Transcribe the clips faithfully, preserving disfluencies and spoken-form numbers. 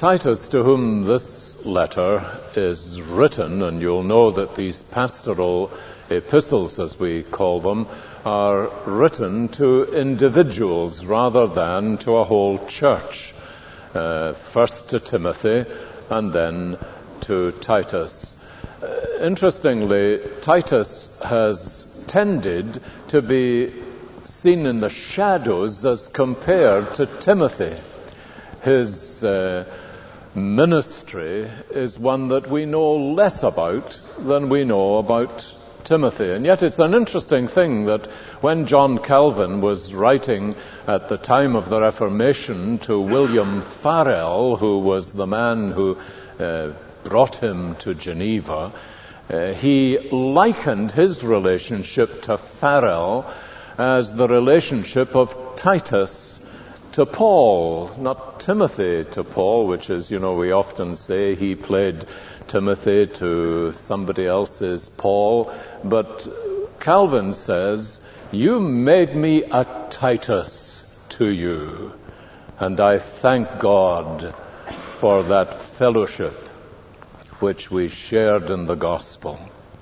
Titus, to whom this letter is written, and you'll know that these pastoral epistles, as we call them, are written to individuals rather than to a whole church. Uh, first to Timothy and then to Titus. Uh, interestingly, Titus has tended to be seen in the shadows as compared to Timothy. His uh, ministry is one that we know less about than we know about Timothy. And yet it's an interesting thing that when John Calvin was writing at the time of the Reformation to William Farel, who was the man who uh, brought him to Geneva, uh, he likened his relationship to Farel as the relationship of Titus to Paul, not Timothy to Paul, which is, you know, we often say he played Timothy to somebody else's Paul. But Calvin says, you made me a Titus to you, and I thank God for that fellowship which we shared in the gospel.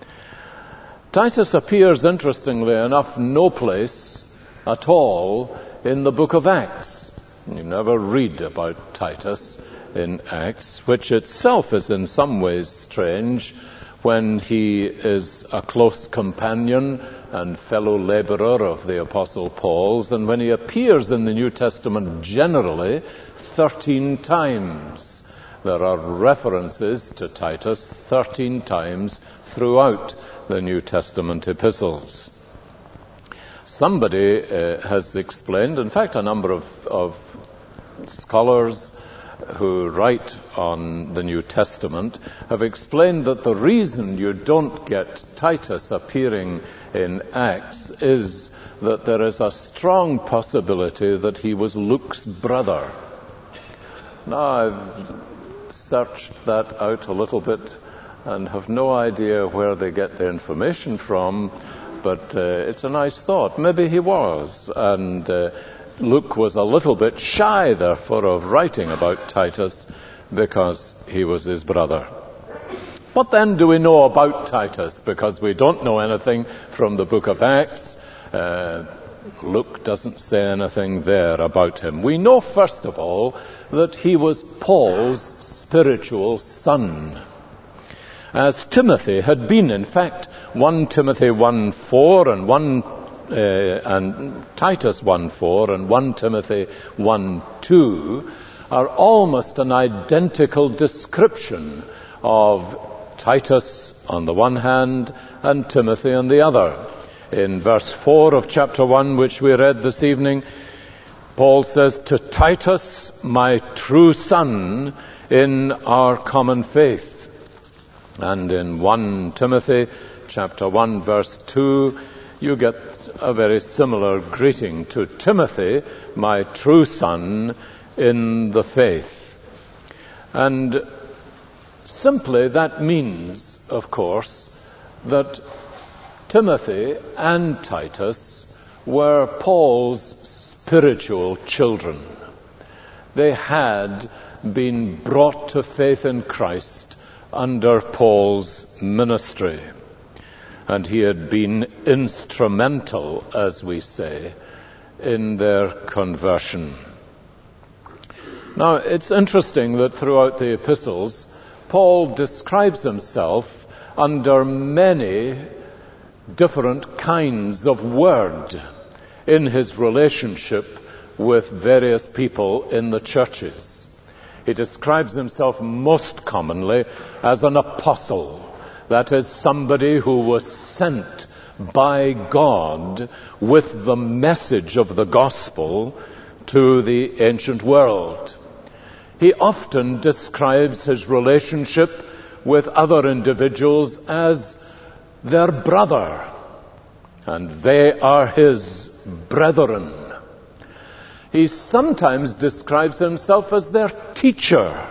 Titus appears, interestingly enough, no place at all in the book of Acts. You never read about Titus in Acts, which itself is in some ways strange when he is a close companion and fellow laborer of the Apostle Paul's, and when he appears in the New Testament generally thirteen times. There are references to Titus thirteen times throughout the New Testament epistles. Somebody uh, has explained, in fact a number of, of scholars who write on the New Testament have explained that the reason you don't get Titus appearing in Acts is that there is a strong possibility that he was Luke's brother. Now, I've searched that out a little bit and have no idea where they get the information from, but uh, it's a nice thought. Maybe he was, and uh, Luke was a little bit shy, therefore, of writing about Titus because he was his brother. What then do we know about Titus? Because we don't know anything from the book of Acts. Uh, Luke doesn't say anything there about him. We know, first of all, that he was Paul's spiritual son, as Timothy had been. In fact, First Timothy one four and one uh, and Titus one four and First Timothy one two are almost an identical description of Titus on the one hand and Timothy on the other. In verse four of chapter one, which we read this evening, Paul says, "To Titus, my true son, in our common faith." And in First Timothy chapter one, verse two, you get a very similar greeting. "To Timothy, my true son, in the faith." And simply that means, of course, that Timothy and Titus were Paul's spiritual children. They had been brought to faith in Christ under Paul's ministry, and he had been instrumental, as we say, in their conversion. Now, it's interesting that throughout the epistles, Paul describes himself under many different kinds of word in his relationship with various people in the churches. He describes himself most commonly as an apostle, that is, somebody who was sent by God with the message of the gospel to the ancient world. He often describes his relationship with other individuals as their brother, and they are his brethren. He sometimes describes himself as their teacher,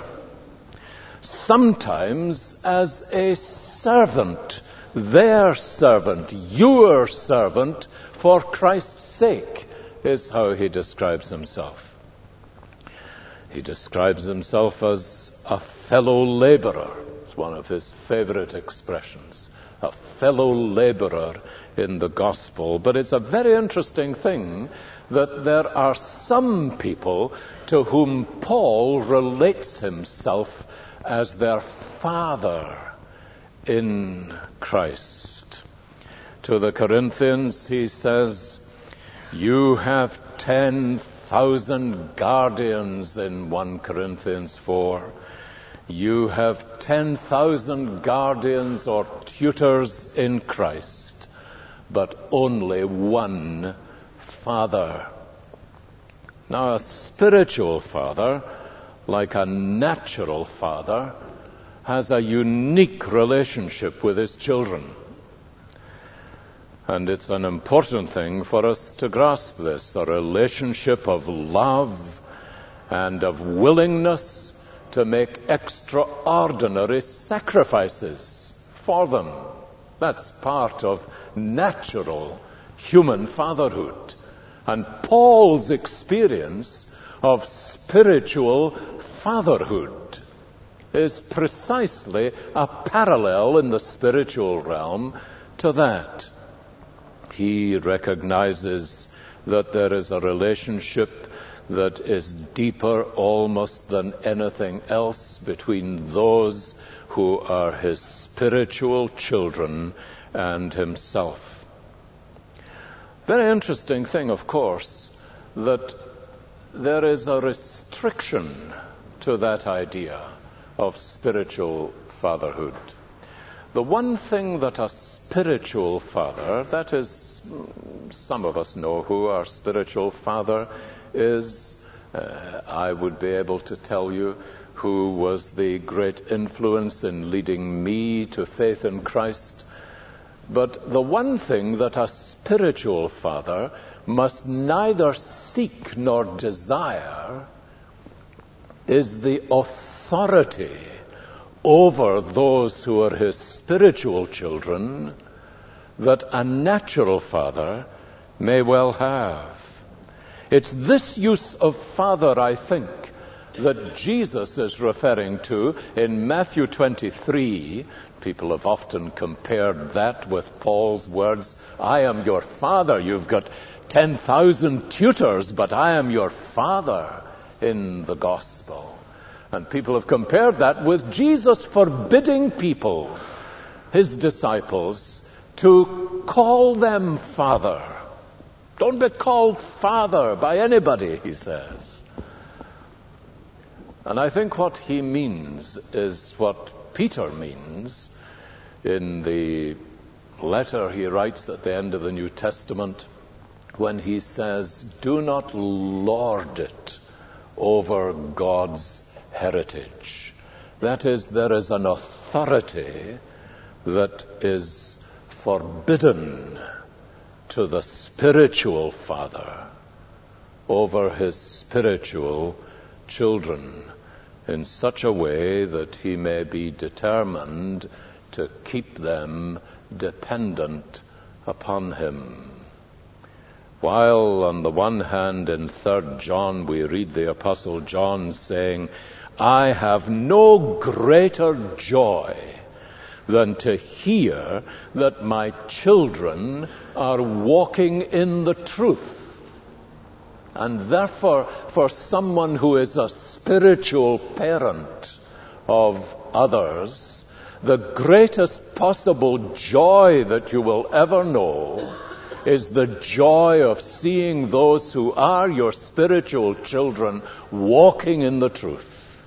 sometimes as a servant, their servant, your servant, for Christ's sake, is how he describes himself. He describes himself as a fellow laborer. It's one of his favorite expressions, a fellow laborer in the gospel. But it's a very interesting thing that there are some people to whom Paul relates himself as their father in Christ. To the Corinthians, he says, you have ten thousand guardians in First Corinthians four. You have ten thousand guardians or tutors in Christ, but only one Father. Now, a spiritual father, like a natural father, has a unique relationship with his children. And it's an important thing for us to grasp this, a relationship of love and of willingness to make extraordinary sacrifices for them. That's part of natural human fatherhood. And Paul's experience of spiritual fatherhood is precisely a parallel in the spiritual realm to that. He recognizes that there is a relationship that is deeper almost than anything else between those who are his spiritual children and himself. Very interesting thing, of course, that there is a restriction to that idea of spiritual fatherhood. The one thing that a spiritual father, that is, some of us know who our spiritual father is. Uh, I would be able to tell you who was the great influence in leading me to faith in Christ. But the one thing that a spiritual father must neither seek nor desire is the authority over those who are his spiritual children that a natural father may well have. It's this use of father, I think, that Jesus is referring to in Matthew twenty-three. People have often compared that with Paul's words, I am your father. You've got ten thousand tutors, but I am your father in the gospel. And people have compared that with Jesus forbidding people, his disciples, to call them father. Don't be called father by anybody, he says. And I think what he means is what Peter means in the letter he writes at the end of the New Testament when he says, do not lord it over God's heritage. That is, there is an authority that is forbidden to the spiritual father over his spiritual children in such a way that he may be determined to keep them dependent upon him. While on the one hand in Third John we read the Apostle John saying, I have no greater joy than to hear that my children are walking in the truth. And therefore, for someone who is a spiritual parent of others, the greatest possible joy that you will ever know is the joy of seeing those who are your spiritual children walking in the truth.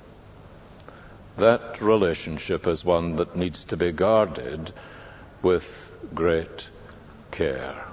That relationship is one that needs to be guarded with great care.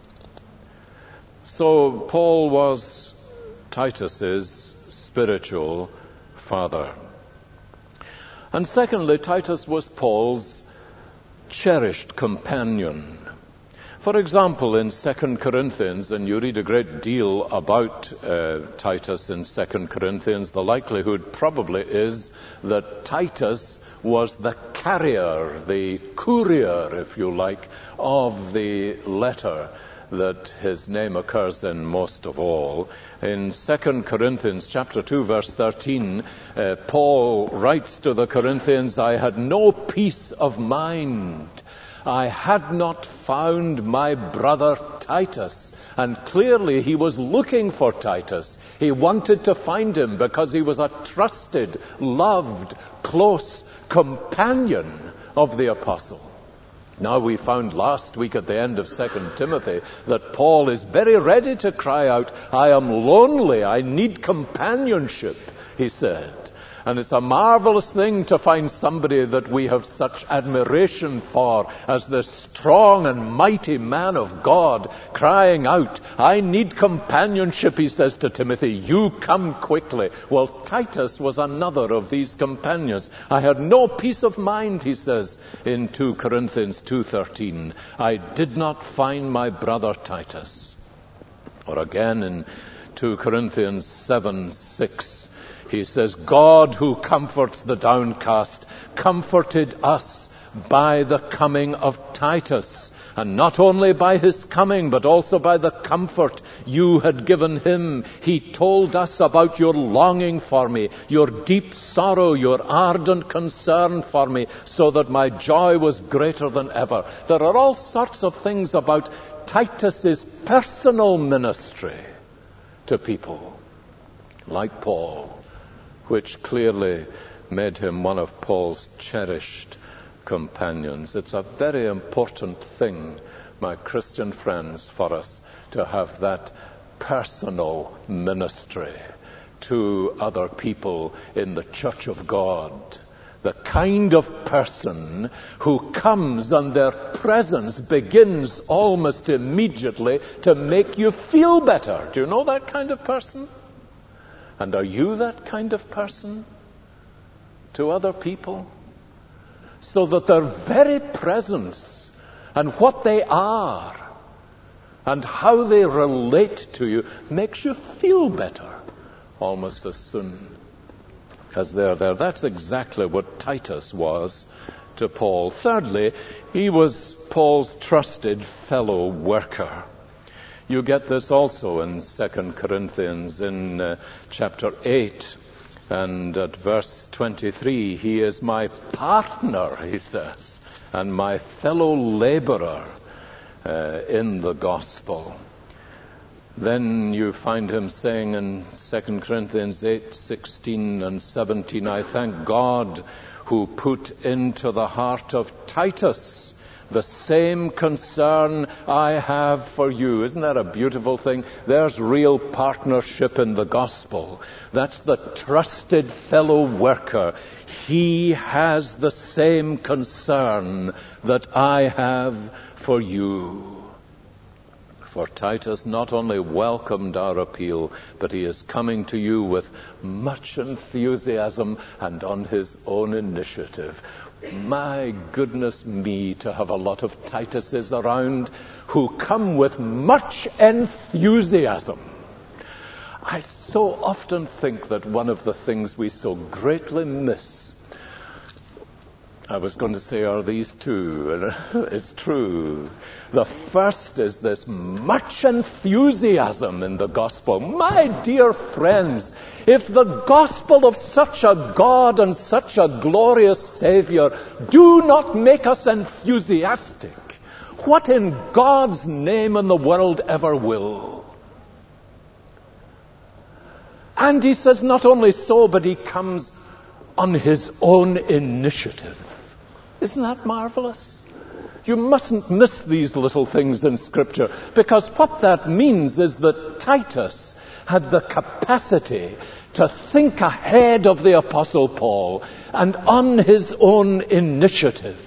So Paul was Titus's spiritual father. And secondly, Titus was Paul's cherished companion. For example, in Second Corinthians, and you read a great deal about uh, Titus in Second Corinthians, the likelihood probably is that Titus was the carrier, the courier, if you like, of the letter that his name occurs in most of all. In Second Corinthians chapter two, verse thirteen, uh, Paul writes to the Corinthians, I had no peace of mind. I had not found my brother Titus. And clearly he was looking for Titus. He wanted to find him because he was a trusted, loved, close companion of the apostle. Now, we found last week at the end of Second Timothy that Paul is very ready to cry out, I am lonely, I need companionship, he said. And it's a marvelous thing to find somebody that we have such admiration for as this strong and mighty man of God crying out, I need companionship, he says to Timothy, you come quickly. Well, Titus was another of these companions. I had no peace of mind, he says in two Corinthians two thirteen. I did not find my brother Titus. Or again in two Corinthians seven six. He says, God who comforts the downcast comforted us by the coming of Titus. And not only by his coming, but also by the comfort you had given him. He told us about your longing for me, your deep sorrow, your ardent concern for me, so that my joy was greater than ever. There are all sorts of things about Titus's personal ministry to people, like Paul, which clearly made him one of Paul's cherished companions. It's a very important thing, my Christian friends, for us to have that personal ministry to other people in the Church of God. The kind of person who comes and their presence begins almost immediately to make you feel better. Do you know that kind of person? And are you that kind of person to other people? So that their very presence and what they are and how they relate to you makes you feel better almost as soon as they're there. That's exactly what Titus was to Paul. Thirdly, he was Paul's trusted fellow worker. You get this also in Second Corinthians in uh, chapter eight and at verse twenty-three. He is my partner, he says, and my fellow laborer uh, in the gospel. Then you find him saying in Second Corinthians eight sixteen and seventeen, I thank God who put into the heart of Titus the same concern I have for you. Isn't that a beautiful thing? There's real partnership in the gospel. That's the trusted fellow worker. He has the same concern that I have for you. For Titus not only welcomed our appeal, but he is coming to you with much enthusiasm and on his own initiative. My goodness me, to have a lot of Tituses around who come with much enthusiasm. I so often think that one of the things we so greatly miss, I was going to say, are these two. It's true. The first is this much enthusiasm in the gospel. My dear friends, if the gospel of such a God and such a glorious Savior do not make us enthusiastic, what in God's name in the world ever will? And he says not only so, but he comes on his own initiative. Isn't that marvelous? You mustn't miss these little things in Scripture, because what that means is that Titus had the capacity to think ahead of the Apostle Paul, and on his own initiative,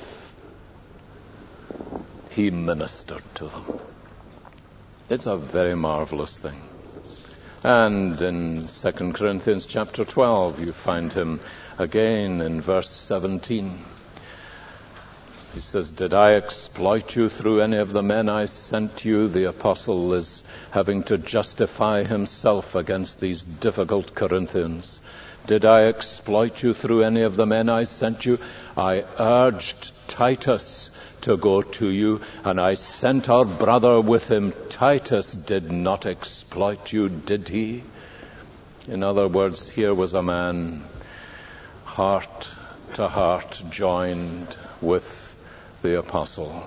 he ministered to them. It's a very marvelous thing. And in Second Corinthians chapter twelve, you find him again in verse seventeen. He says, did I exploit you through any of the men I sent you? The apostle is having to justify himself against these difficult Corinthians. Did I exploit you through any of the men I sent you? I urged Titus to to go to you, and I sent our brother with him. Titus did not exploit you, did he? In other words, here was a man heart to heart joined with the apostle.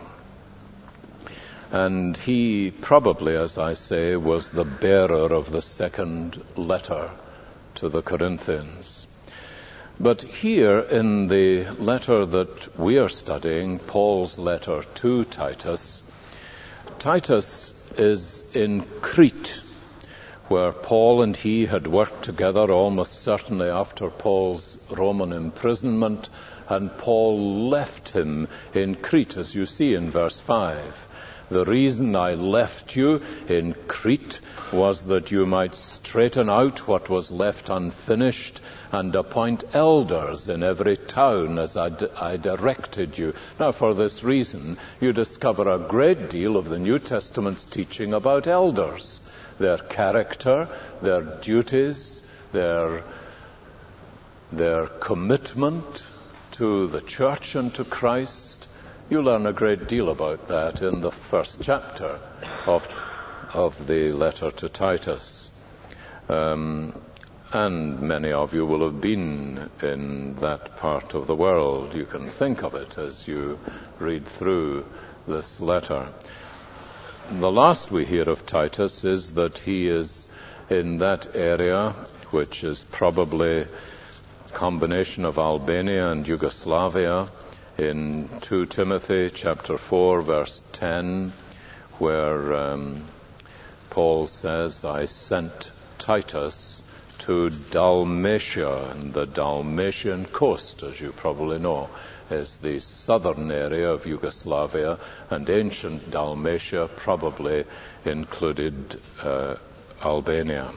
And he probably, as I say, was the bearer of the second letter to the Corinthians. But here in the letter that we are studying, Paul's letter to Titus, Titus is in Crete, where Paul and he had worked together almost certainly after Paul's Roman imprisonment, and Paul left him in Crete, as you see in verse five. The reason I left you in Crete was that you might straighten out what was left unfinished and appoint elders in every town as I, d- I directed you. Now, for this reason, you discover a great deal of the New Testament's teaching about elders, their character, their duties, their, their commitment to the church and to Christ. You learn a great deal about that in the first chapter of, of the letter to Titus. Um, and many of you will have been in that part of the world. You can think of it as you read through this letter. The last we hear of Titus is that he is in that area, which is probably a combination of Albania and Yugoslavia, in Second Timothy chapter four, verse ten, where um, Paul says, I sent Titus to Dalmatia, and the Dalmatian coast, as you probably know, is the southern area of Yugoslavia, and ancient Dalmatia probably included uh, Albania.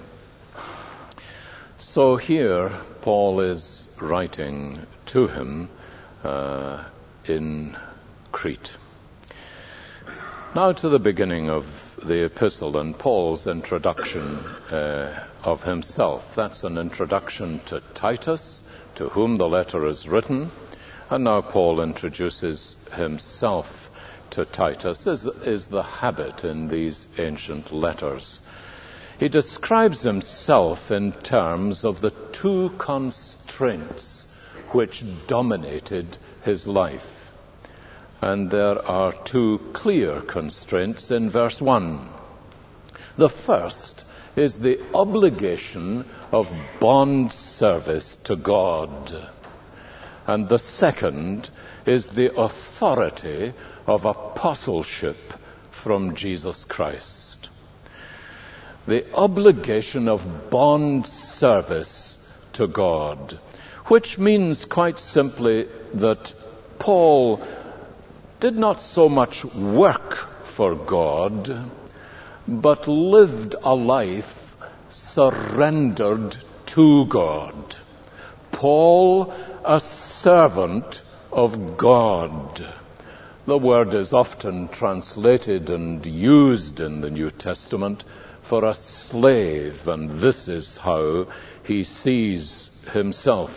So here Paul is writing to him uh, in Crete. Now to the beginning of the epistle and Paul's introduction uh, of himself. That's an introduction to Titus, to whom the letter is written. And now Paul introduces himself to Titus, as is the habit in these ancient letters. He describes himself in terms of the two constraints which dominated his life. And there are two clear constraints in verse one. The first is the obligation of bond service to God. And the second is the authority of apostleship from Jesus Christ. The obligation of bond service to God, which means quite simply that Paul did not so much work for God, but lived a life surrendered to God. Paul, a servant of God. The word is often translated and used in the New Testament for a slave, and this is how he sees himself.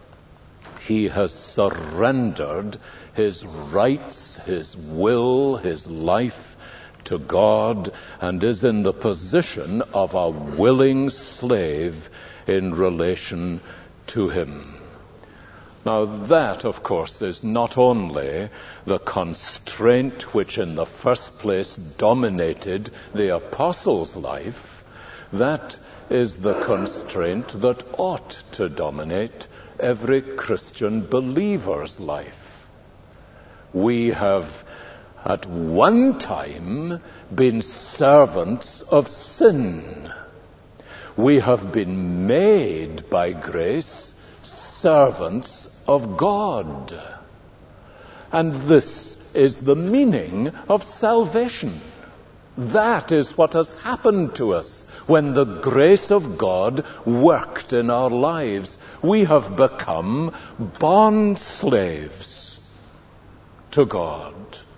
He has surrendered his rights, his will, his life to God, and is in the position of a willing slave in relation to him. Now that, of course, is not only the constraint which in the first place dominated the apostle's life, that is the constraint that ought to dominate every Christian believer's life. We have at one time been servants of sin. We have been made by grace servants of God. And this is the meaning of salvation. That is what has happened to us when the grace of God worked in our lives. We have become bond slaves to God.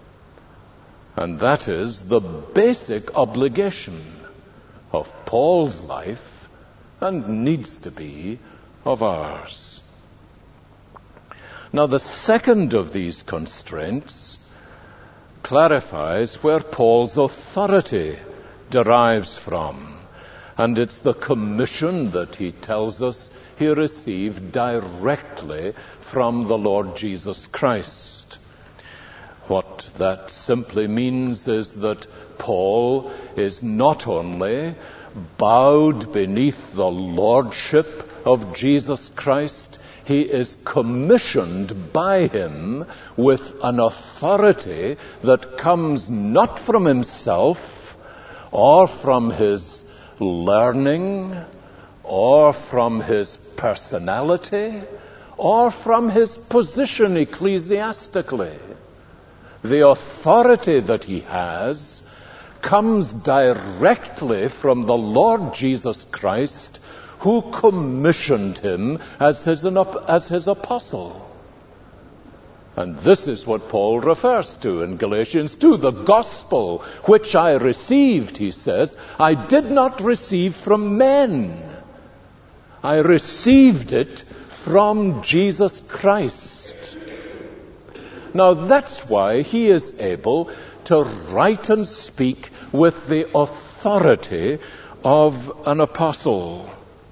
And that is the basic obligation of Paul's life and needs to be of ours. Now, the second of these constraints clarifies where Paul's authority derives from. And it's the commission that he tells us he received directly from the Lord Jesus Christ. What that simply means is that Paul is not only bowed beneath the lordship of Jesus Christ, he is commissioned by him with an authority that comes not from himself or from his learning or from his personality or from his position ecclesiastically. The authority that he has comes directly from the Lord Jesus Christ, who commissioned him as his, as his apostle. And this is what Paul refers to in Galatians two. The gospel which I received, he says, I did not receive from men. I received it from Jesus Christ. Now that's why he is able to write and speak with the authority of an apostle.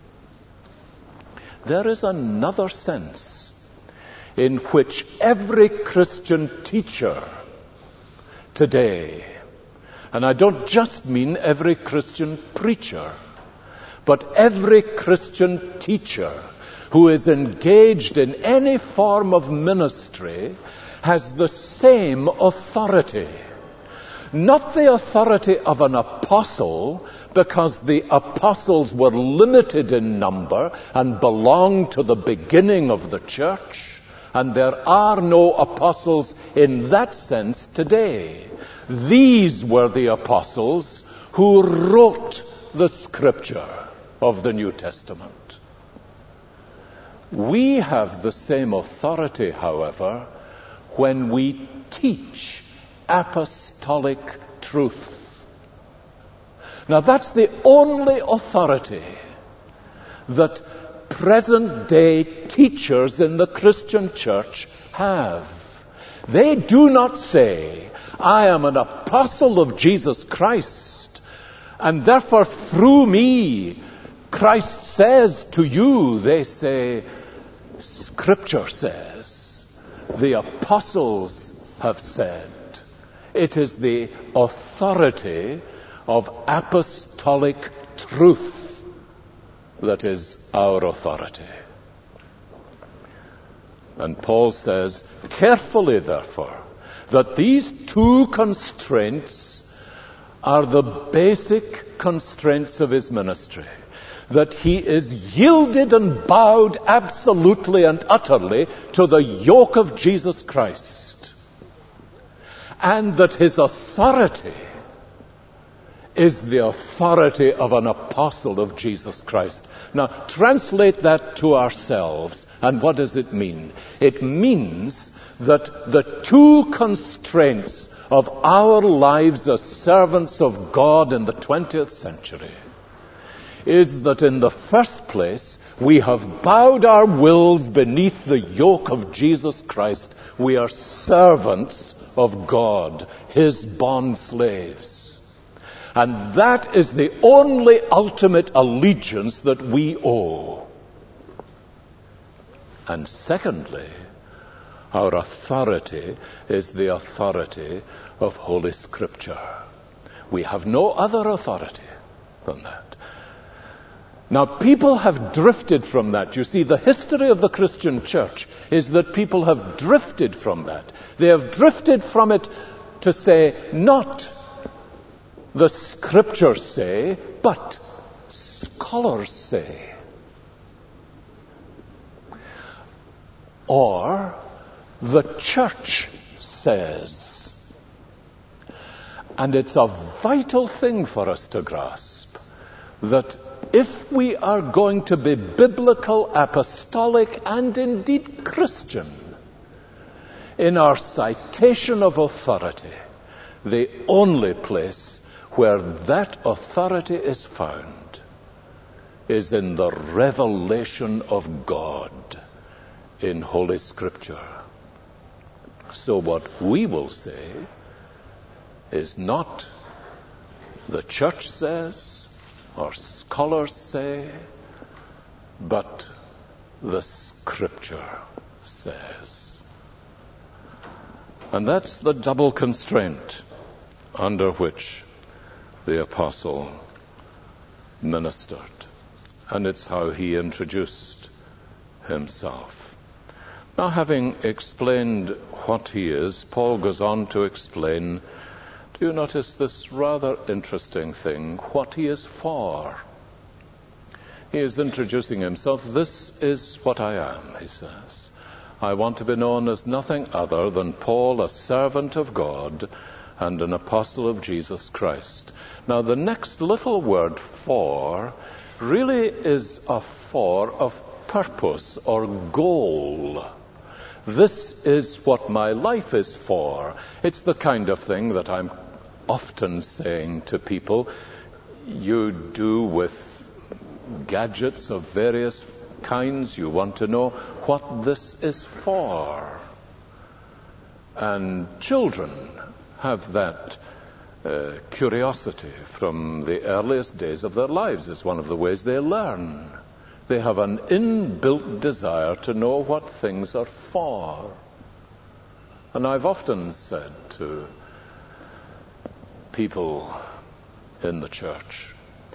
There is another sense in which every Christian teacher today, and I don't just mean every Christian preacher, but every Christian teacher who is engaged in any form of ministry has the same authority. Not the authority of an apostle, because the apostles were limited in number and belonged to the beginning of the church, and there are no apostles in that sense today. These were the apostles who wrote the scripture of the New Testament. We have the same authority, however, when we teach apostolic truth. Now that's the only authority that present-day teachers in the Christian church have. They do not say, I am an apostle of Jesus Christ, and therefore through me Christ says to you. They say, Scripture says, the apostles have said. It is the authority of apostolic truth that is our authority. And Paul says, carefully therefore, that these two constraints are the basic constraints of his ministry. That he is yielded and bowed absolutely and utterly to the yoke of Jesus Christ. And that his authority is the authority of an apostle of Jesus Christ. Now, translate that to ourselves, and what does it mean? It means that the two constraints of our lives as servants of God in the twentieth century is that in the first place, we have bowed our wills beneath the yoke of Jesus Christ. We are servants of God, his bond slaves. And that is the only ultimate allegiance that we owe. And secondly, our authority is the authority of Holy Scripture. We have no other authority than that. Now, people have drifted from that. You see, the history of the Christian church is that people have drifted from that. They have drifted from it to say, not the Scriptures say, but scholars say. Or the church says. And it's a vital thing for us to grasp that if we are going to be biblical, apostolic, and indeed Christian in our citation of authority, the only place where that authority is found is in the revelation of God in Holy Scripture. So what we will say is not the church says or scholars say, but the Scripture says. And that's the double constraint under which the apostle ministered. And it's how he introduced himself. Now, having explained what he is, Paul goes on to explain, do you notice this rather interesting thing, what he is for? He is introducing himself. This is what I am, he says. I want to be known as nothing other than Paul, a servant of God and an apostle of Jesus Christ. Now, the next little word, for, really is a for of purpose or goal. This is what my life is for. It's the kind of thing that I'm often saying to people, you do with gadgets of various kinds. You want to know what this is for. And children have that uh, curiosity from the earliest days of their lives. It's one of the ways they learn. They have an inbuilt desire to know what things are for. And I've often said to people in the church,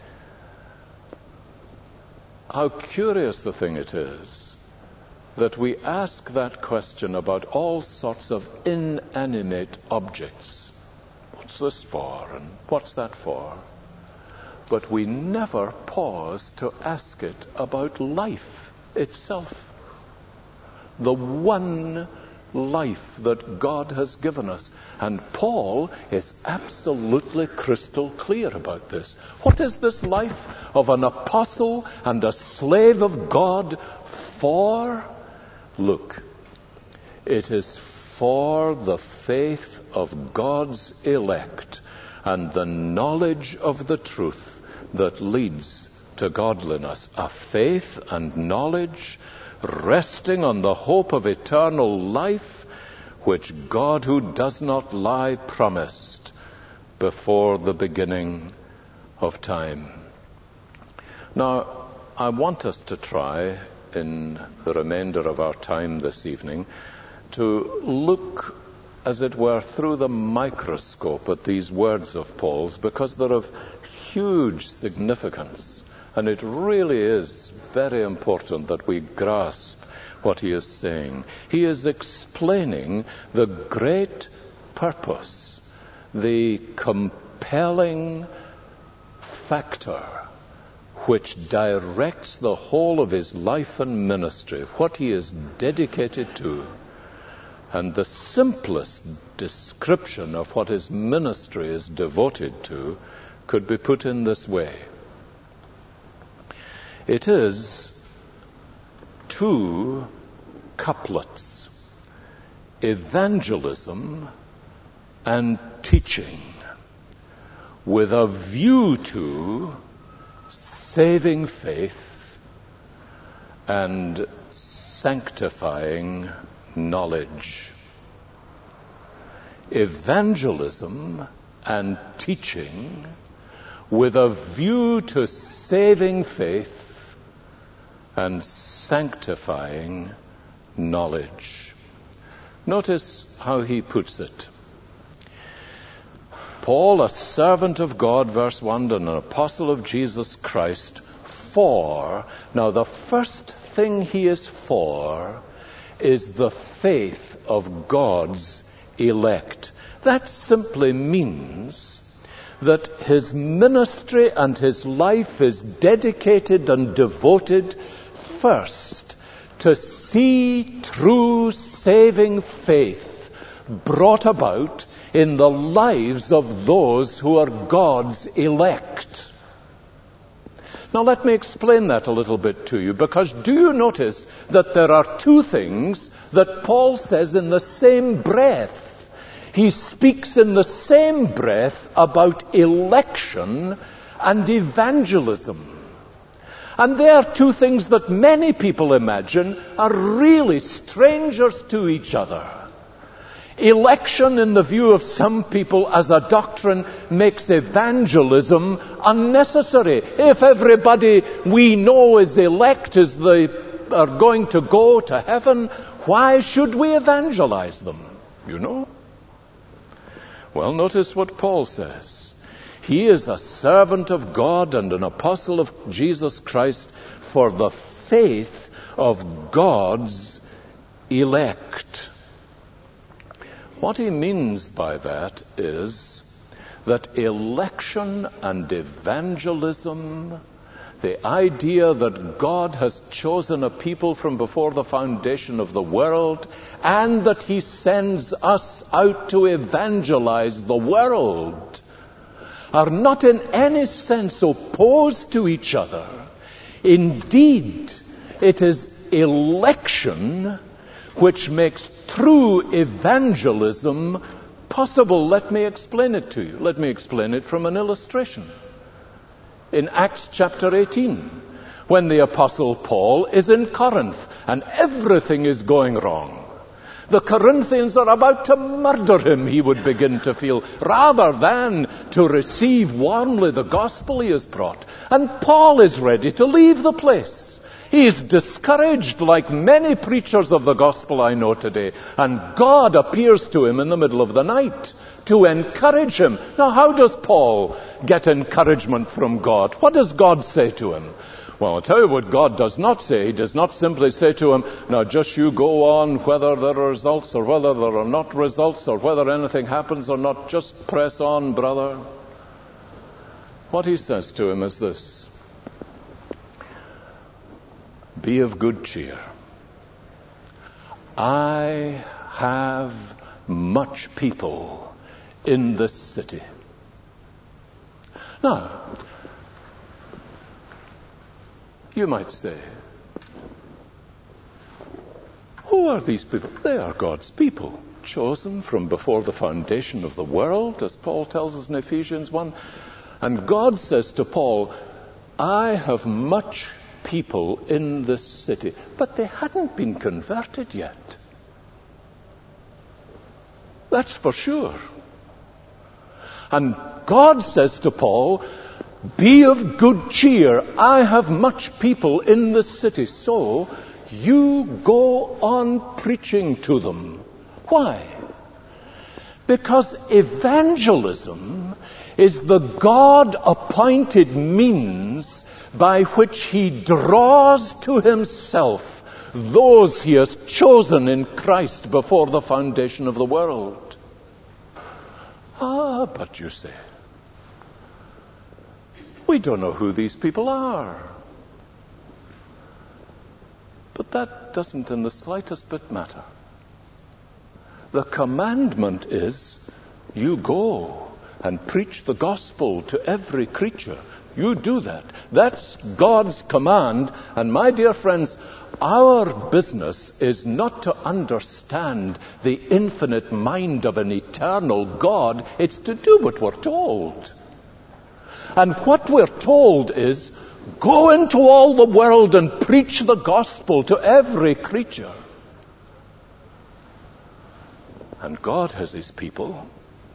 how curious a thing it is that we ask that question about all sorts of inanimate objects. What's this for? And what's that for? But we never pause to ask it about life itself. The one life that God has given us. And Paul is absolutely crystal clear about this. What is this life of an apostle and a slave of God for? Look, it is for the faith of God's elect and the knowledge of the truth that leads to godliness. A faith and knowledge resting on the hope of eternal life, which God, who does not lie, promised before the beginning of time. Now, I want us to try, in the remainder of our time this evening, to look, as it were, through the microscope at these words of Paul's, because they're of huge significance. And it really is very important that we grasp what he is saying. He is explaining the great purpose, the compelling factor which directs the whole of his life and ministry, what he is dedicated to. And the simplest description of what his ministry is devoted to could be put in this way. It is two couplets: evangelism and teaching, with a view to saving faith and sanctifying knowledge. Evangelism and teaching with a view to saving faith and sanctifying knowledge. Notice how he puts it. Paul, a servant of God, verse one, and an apostle of Jesus Christ, for. Now, the first thing he is for is the faith of God's elect. That simply means that his ministry and his life is dedicated and devoted first to see true saving faith brought about in the lives of those who are God's elect. Now let me explain that a little bit to you, because do you notice that there are two things that Paul says in the same breath? He speaks in the same breath about election and evangelism. And they are two things that many people imagine are really strangers to each other. Election, in the view of some people, as a doctrine, makes evangelism unnecessary. If everybody we know is elect, is they are going to go to heaven, why should we evangelize them? You know? Well, notice what Paul says. He is a servant of God and an apostle of Jesus Christ for the faith of God's elect. What he means by that is that election and evangelism, the idea that God has chosen a people from before the foundation of the world, and that he sends us out to evangelize the world, are not in any sense opposed to each other. Indeed, it is election which makes true evangelism possible. Let me explain it to you. Let me explain it from an illustration. In Acts chapter eighteen, when the Apostle Paul is in Corinth and everything is going wrong, the Corinthians are about to murder him, he would begin to feel, rather than to receive warmly the gospel he has brought. And Paul is ready to leave the place. He is discouraged, like many preachers of the gospel I know today, and God appears to him in the middle of the night to encourage him. Now, how does Paul get encouragement from God? What does God say to him? Well, I'll tell you what God does not say. He does not simply say to him, now just you go on, whether there are results or whether there are not results, or whether anything happens or not, just press on, brother. What he says to him is this: be of good cheer. I have much people in this city. Now, you might say, who are these people? They are God's people, chosen from before the foundation of the world, as Paul tells us in Ephesians one. And God says to Paul, I have much people in this city. But they hadn't been converted yet. That's for sure. And God says to Paul, be of good cheer. I have much people in this city. So you go on preaching to them. Why? Because evangelism is the God-appointed means by which he draws to himself those he has chosen in Christ before the foundation of the world. Ah, but you say, we don't know who these people are. But that doesn't in the slightest bit matter. The commandment is, you go and preach the gospel to every creature. You do that. That's God's command. And my dear friends, our business is not to understand the infinite mind of an eternal God. It's to do what we're told. And what we're told is, go into all the world and preach the gospel to every creature. And God has his people,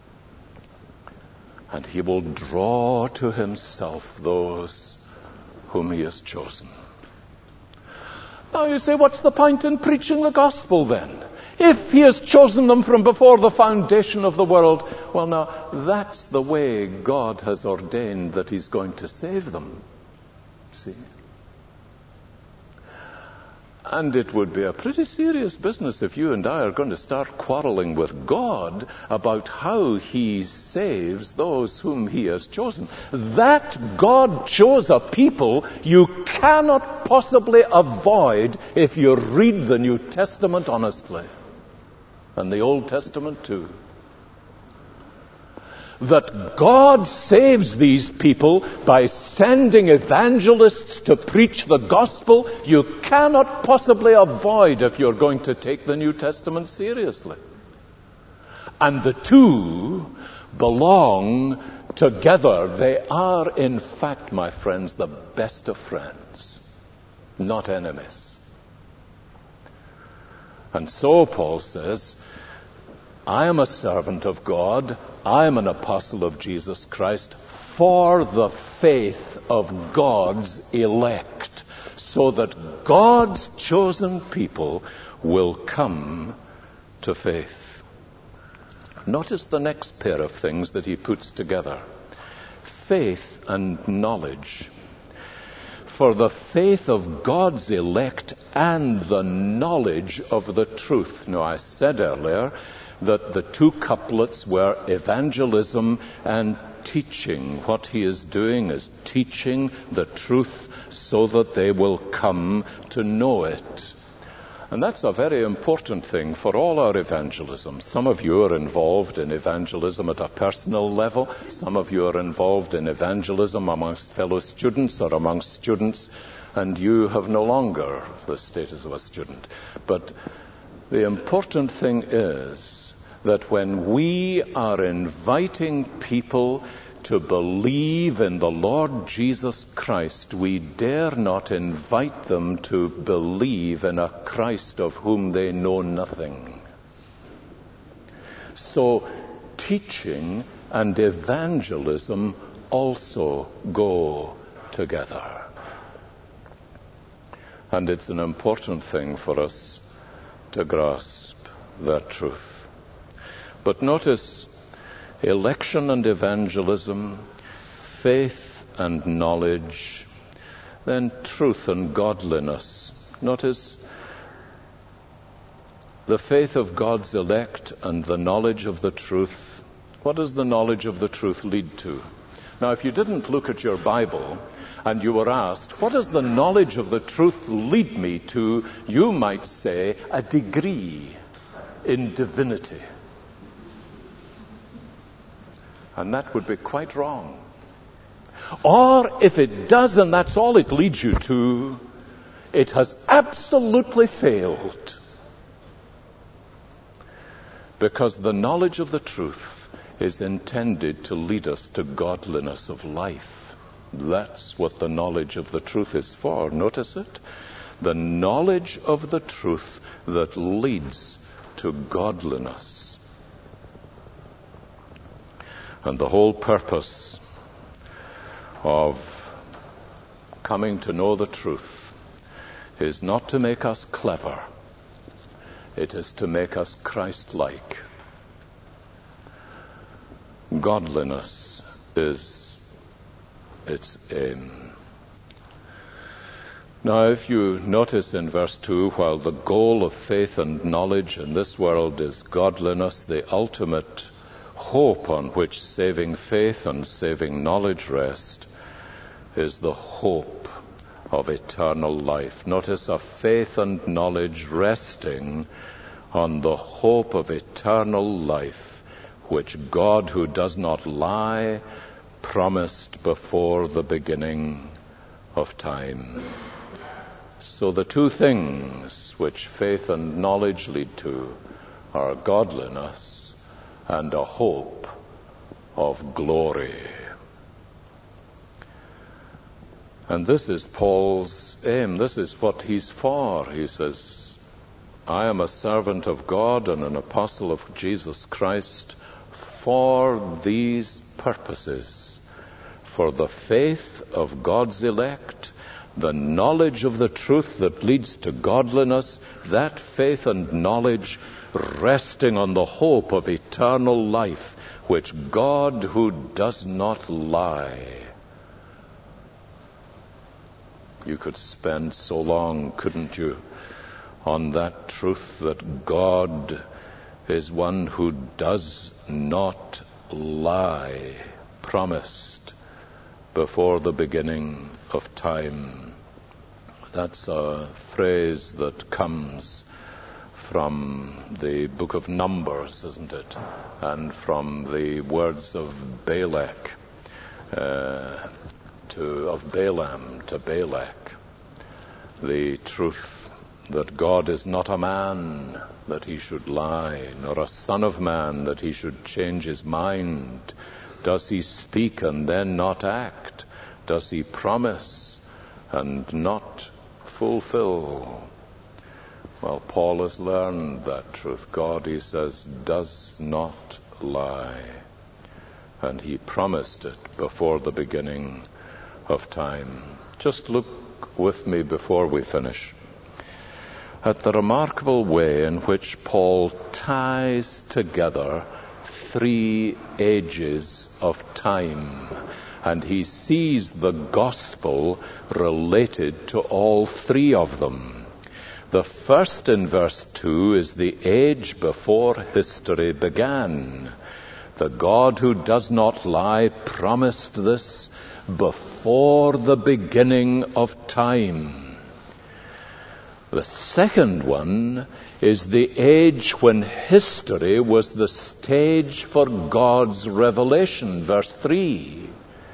and he will draw to himself those whom he has chosen. Now you say, what's the point in preaching the gospel then? If he has chosen them from before the foundation of the world, well now, that's the way God has ordained that he's going to save them. See? And it would be a pretty serious business if you and I are going to start quarreling with God about how he saves those whom he has chosen. That God chose a people you cannot possibly avoid if you read the New Testament honestly. And the Old Testament too. That God saves these people by sending evangelists to preach the gospel, you cannot possibly avoid if you're going to take the New Testament seriously. And the two belong together. They are, in fact, my friends, the best of friends, not enemies. And so, Paul says, I am a servant of God. I am an apostle of Jesus Christ for the faith of God's elect, so that God's chosen people will come to faith. Notice the next pair of things that he puts together. Faith and knowledge. For the faith of God's elect and the knowledge of the truth. Now, I said earlier that the two couplets were evangelism and teaching. What he is doing is teaching the truth so that they will come to know it. And that's a very important thing for all our evangelism. Some of you are involved in evangelism at a personal level. Some of you are involved in evangelism amongst fellow students or amongst students, and you have no longer the status of a student. But the important thing is that when we are inviting people to believe in the Lord Jesus Christ, we dare not invite them to believe in a Christ of whom they know nothing. So teaching and evangelism also go together. And it's an important thing for us to grasp that truth. But notice, election and evangelism, faith and knowledge, then truth and godliness. Notice the faith of God's elect and the knowledge of the truth. What does the knowledge of the truth lead to? Now, if you didn't look at your Bible and you were asked, what does the knowledge of the truth lead me to? You might say, a degree in divinity. And that would be quite wrong. Or if it does, and that's all it leads you to, it has absolutely failed. Because the knowledge of the truth is intended to lead us to godliness of life. That's what the knowledge of the truth is for. Notice it. The knowledge of the truth that leads to godliness. And the whole purpose of coming to know the truth is not to make us clever. It is to make us Christ-like. Godliness is its aim. Now, if you notice in verse two, while the goal of faith and knowledge in this world is godliness, the ultimate hope on which saving faith and saving knowledge rest is the hope of eternal life. Notice, a faith and knowledge resting on the hope of eternal life, which God, who does not lie, promised before the beginning of time. So the two things which faith and knowledge lead to are godliness and a hope of glory. And this is Paul's aim. This is what he's for. He says, I am a servant of God and an apostle of Jesus Christ for these purposes, for the faith of God's elect, the knowledge of the truth that leads to godliness, that faith and knowledge resting on the hope of eternal life, which God, who does not lie. You could spend so long, couldn't you, on that truth that God is one who does not lie, promised before the beginning of time. That's a phrase that comes from the book of Numbers, isn't it? And from the words of Balak, uh, to, of Balaam to Balak. The truth that God is not a man that he should lie, nor a son of man that he should change his mind. Does he speak and then not act? Does he promise and not fulfill? Well, Paul has learned that truth. God, he says, does not lie. And he promised it before the beginning of time. Just look with me before we finish at the remarkable way in which Paul ties together three ages of time. And he sees the gospel related to all three of them. The first, in verse two, is the age before history began. The God who does not lie promised this before the beginning of time. The second one is the age when history was the stage for God's revelation. Verse three.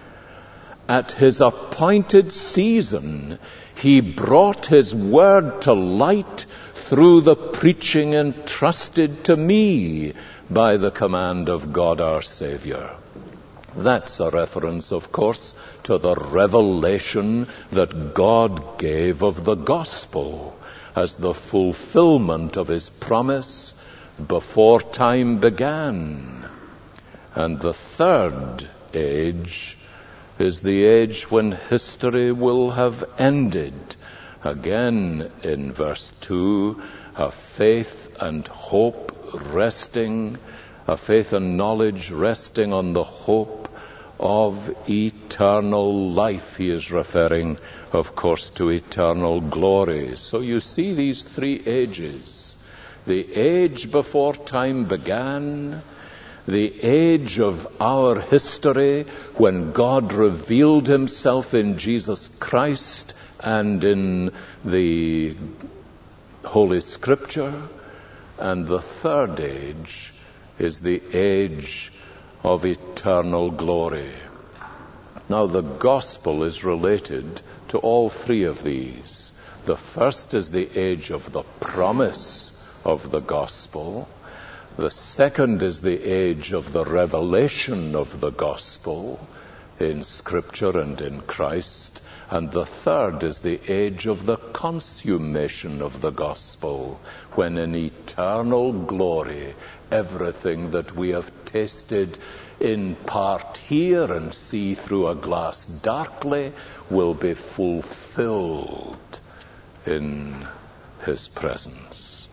At his appointed season, he brought his word to light through the preaching entrusted to me by the command of God our Savior. That's a reference, of course, to the revelation that God gave of the gospel as the fulfillment of his promise before time began. And the third age is the age when history will have ended. Again, in verse two, a faith and hope resting, a faith and knowledge resting on the hope of eternal life. He is referring, of course, to eternal glory. So you see these three ages. The age before time began, the age of our history when God revealed himself in Jesus Christ and in the Holy Scripture, and the third age is the age of eternal glory. Now, the gospel is related to all three of these. The first is the age of the promise of the gospel. The second is the age of the revelation of the gospel in Scripture and in Christ. And the third is the age of the consummation of the gospel, when in eternal glory everything that we have tasted in part here and see through a glass darkly will be fulfilled in his presence.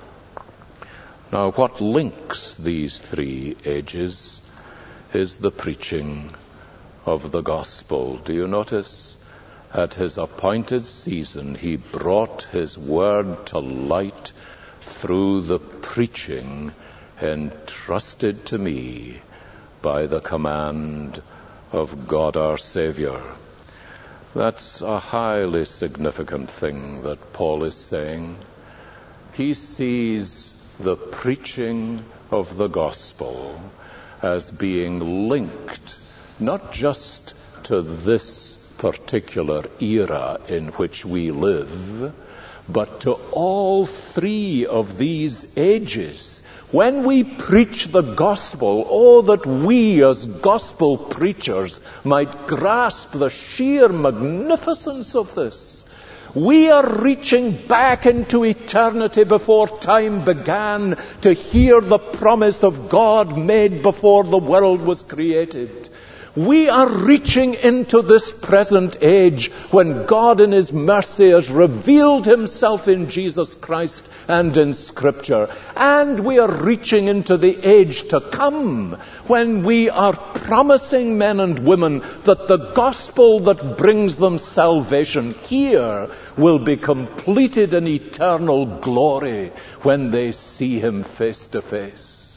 Now, what links these three ages is the preaching of the gospel. Do you notice? At his appointed season, he brought his word to light through the preaching entrusted to me by the command of God our Savior. That's a highly significant thing that Paul is saying. He sees the preaching of the gospel as being linked not just to this particular era in which we live, but to all three of these ages. When we preach the gospel, oh, that we as gospel preachers might grasp the sheer magnificence of this. We are reaching back into eternity before time began to hear the promise of God made before the world was created. We are reaching into this present age when God in his mercy has revealed himself in Jesus Christ and in Scripture. And we are reaching into the age to come when we are promising men and women that the gospel that brings them salvation here will be completed in eternal glory when they see him face to face.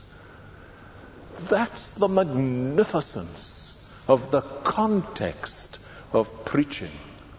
That's the magnificence of the context of preaching.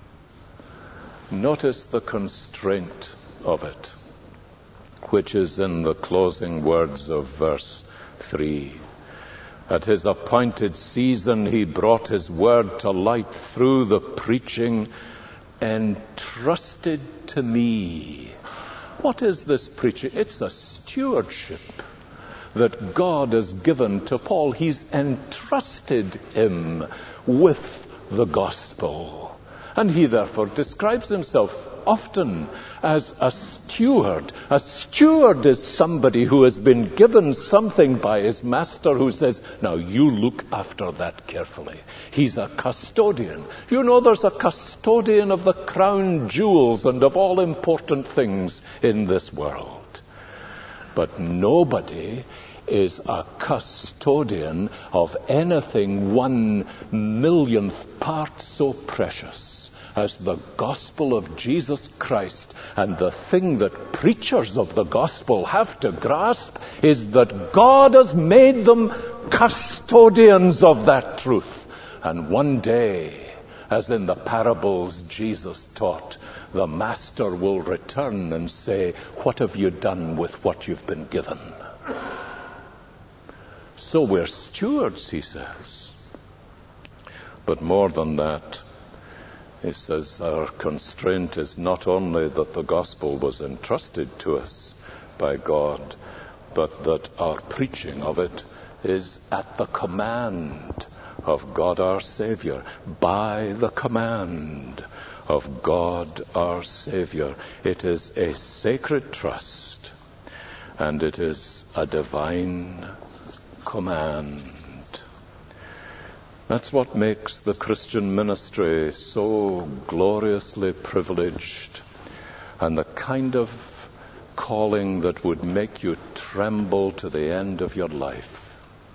Notice the constraint of it, which is in the closing words of verse three. At his appointed season, he brought his word to light through the preaching entrusted to me. What is this preaching? It's a stewardship that God has given to Paul. He's entrusted him with the gospel. And he therefore describes himself often as a steward. A steward is somebody who has been given something by his master who says, now you look after that carefully. He's a custodian. You know, there's a custodian of the crown jewels and of all important things in this world. But nobody is a custodian of anything one millionth part so precious as the gospel of Jesus Christ. And the thing that preachers of the gospel have to grasp is that God has made them custodians of that truth. And one day, as in the parables Jesus taught, the master will return and say, what have you done with what you've been given? So we're stewards, he says. But more than that, he says our constraint is not only that the gospel was entrusted to us by God, but that our preaching of it is at the command of God our Savior, by the command of God our Savior. It is a sacred trust, and it is a divine command. That's what makes the Christian ministry so gloriously privileged, and the kind of calling that would make you tremble to the end of your life.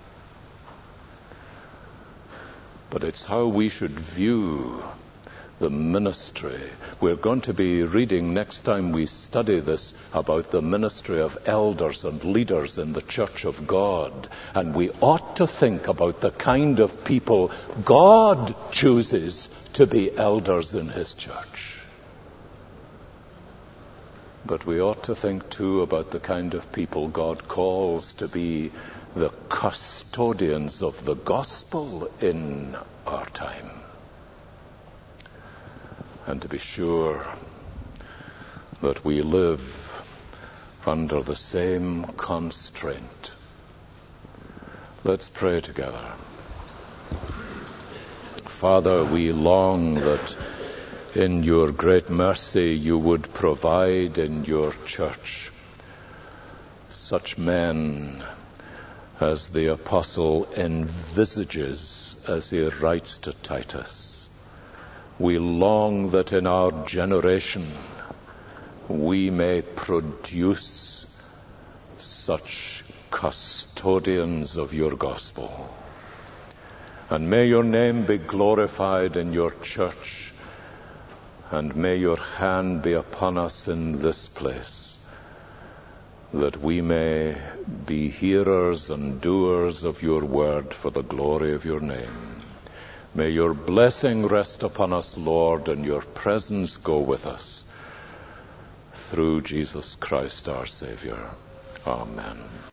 But it's how we should view the ministry. We're going to be reading next time we study this about the ministry of elders and leaders in the church of God. And we ought to think about the kind of people God chooses to be elders in his church. But we ought to think too about the kind of people God calls to be the custodians of the gospel in our time. And to be sure that we live under the same constraint. Let's pray together. Father, we long that in your great mercy you would provide in your church such men as the apostle envisages as he writes to Titus. We long that in our generation we may produce such custodians of your gospel. And may your name be glorified in your church, and may your hand be upon us in this place, that we may be hearers and doers of your word for the glory of your name. May your blessing rest upon us, Lord, and your presence go with us. Through Jesus Christ our Savior. Amen.